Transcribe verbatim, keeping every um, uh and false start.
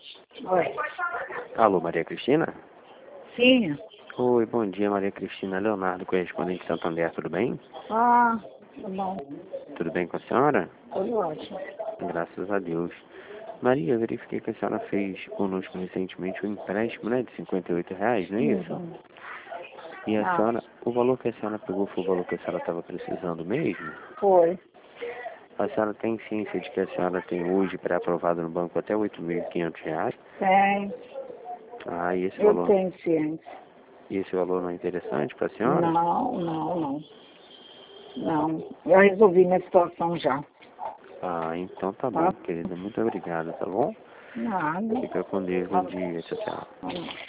Oi. Alô, Maria Cristina? Sim. Oi, bom dia, Maria Cristina. Leonardo, correspondente de Santander, tudo bem? Ah, tá bom. Tudo bem com a senhora? Tudo ótimo. Graças a Deus. Maria, eu verifiquei que a senhora fez conosco recentemente um empréstimo, né, de cinquenta e oito reais, não é isso? Uhum. E a Ah, senhora, o valor que a senhora pegou foi o valor que a senhora estava precisando mesmo? foi. A senhora tem ciência de que a senhora tem hoje pré-aprovado no banco até oito mil e quinhentos reais? Tem. Ah, e esse Eu valor, tenho ciência. e esse valor não é interessante para a senhora? Não, não, não. Não. Eu resolvi minha situação já. Ah, então tá bom, Tá? querida. Muito obrigado, tá bom? Nada. Fica com Deus. Bom Tá. dia. Tchau, tchau. Tá.